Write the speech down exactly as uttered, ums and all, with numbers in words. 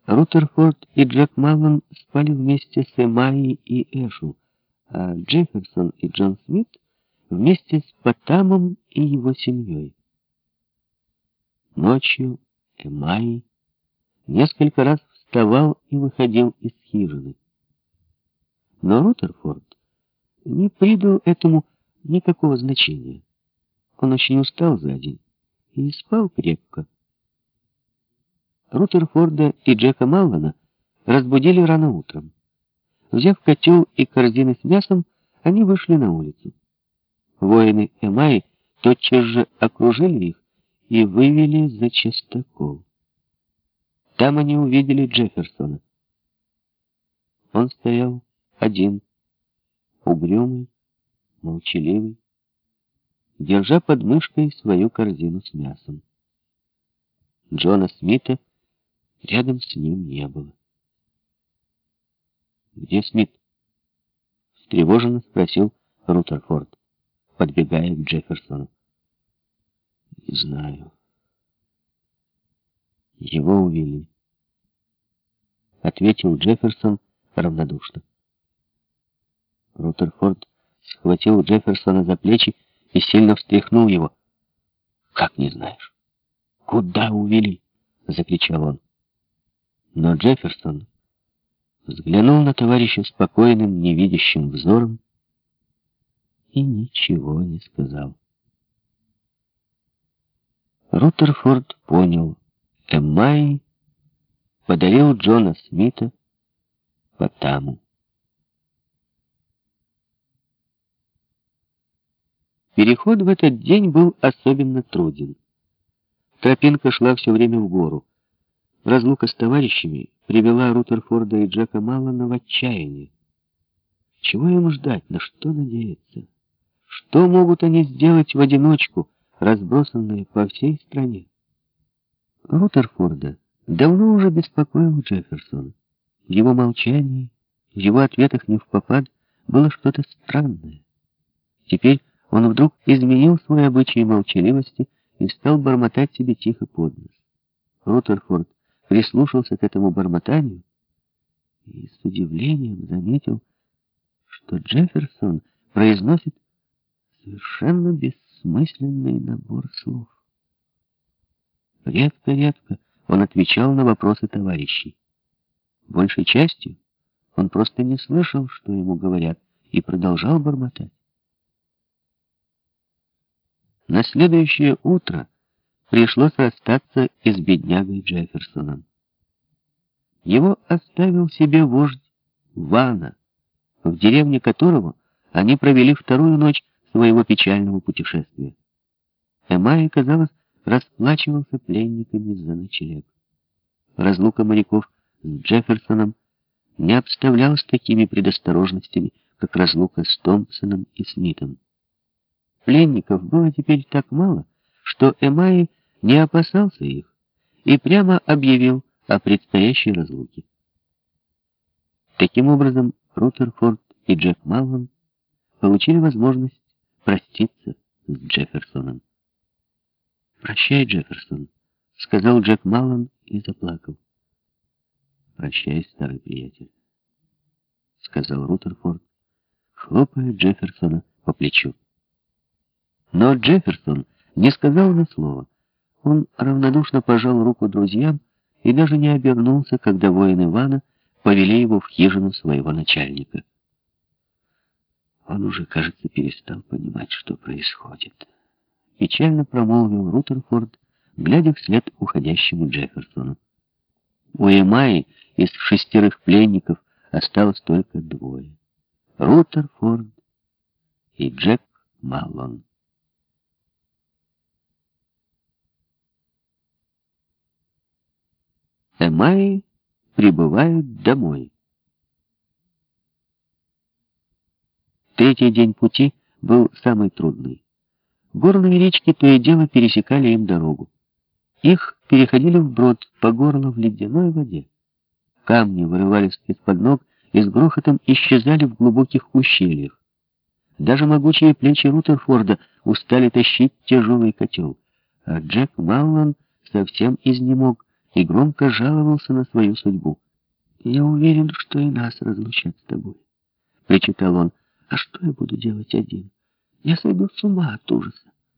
Рутерфорд и Джек Маллон спали вместе с Эмайей и Эшу, а Джефферсон и Джон Смит вместе с Потамом и его семьей. Ночью Эмай несколько раз вставал и выходил из хижины. Но Рутерфорд не придал этому никакого значения. Он очень устал за день и спал крепко. Рутерфорда и Джека Маллона разбудили рано утром. Взяв котел и корзины с мясом, они вышли на улицу. Воины Эмайи тотчас же окружили их и вывели за частокол. Там они увидели Джефферсона. Он стоял один, угрюмый, молчаливый, держа под мышкой свою корзину с мясом. Джона Смита рядом с ним не было. «Где Смит?» — встревоженно спросил Рутерфорд, подбегая к Джефферсону. «Не знаю. Его увели», — ответил Джефферсон равнодушно. Рутерфорд схватил Джефферсона за плечи и сильно встряхнул его. «Как не знаешь? Куда увели?» — закричал он. Но Джефферсон взглянул на товарища спокойным, невидящим взором и ничего не сказал. Рутерфорд понял, Эмайи подарил Джона Смита Потаму. Переход в этот день был особенно труден. Тропинка шла все время в гору. Разлука с товарищами привела Рутерфорда и Джека Маллона в отчаяние. Чего им ждать, на что надеяться? Что могут они сделать в одиночку, разбросанные по всей стране? Рутерфорда давно уже беспокоил Джефферсон. В его молчании, в его ответах невпопад было что-то странное. Теперь он вдруг изменил свой обычай молчаливости и стал бормотать себе тихо под нос. Рутерфорд прислушался к этому бормотанию и с удивлением заметил, что Джефферсон произносит совершенно бессмысленный набор слов. Редко-редко он отвечал на вопросы товарищей. Большей частью он просто не слышал, что ему говорят, и продолжал бормотать. На следующее утро пришлось расстаться и с беднягой Джефферсоном. Его оставил себе вождь Вана, в деревне которого они провели вторую ночь своего печального путешествия. Эмайи, казалось, расплачивался пленниками за ночлег. Разлука моряков с Джефферсоном не обставлялась такими предосторожностями, как разлука с Томпсоном и Смитом. Пленников было теперь так мало, что Эмайи не опасался их и прямо объявил о предстоящей разлуке. Таким образом, Рутерфорд и Джек Маллон получили возможность проститься с Джефферсоном. «Прощай, Джефферсон», — сказал Джек Маллон и заплакал. «Прощай, старый приятель», — сказал Рутерфорд, хлопая Джефферсона по плечу. Но Джефферсон не сказал ни слова. Он равнодушно пожал руку друзьям и даже не обернулся, когда воины Ивана повели его в хижину своего начальника. Он уже, кажется, перестал понимать, что происходит. Печально промолвил Рутерфорд, глядя вслед уходящему Джефферсону. У Эмайи из шестерых пленников осталось только двое. Рутерфорд и Джек Маллон. Эмайи прибывают домой. Третий день пути был самый трудный. Горные речки то и дело пересекали им дорогу. Их переходили вброд по горло в ледяной воде. Камни вырывались из-под ног и с грохотом исчезали в глубоких ущельях. Даже могучие плечи Рутерфорда устали тащить тяжелый котел, а Джек Маллон совсем изнемог и громко жаловался на свою судьбу. «Я уверен, что и нас разлучат с тобой», — причитал он. «А что я буду делать один? Я сойду с ума от ужаса.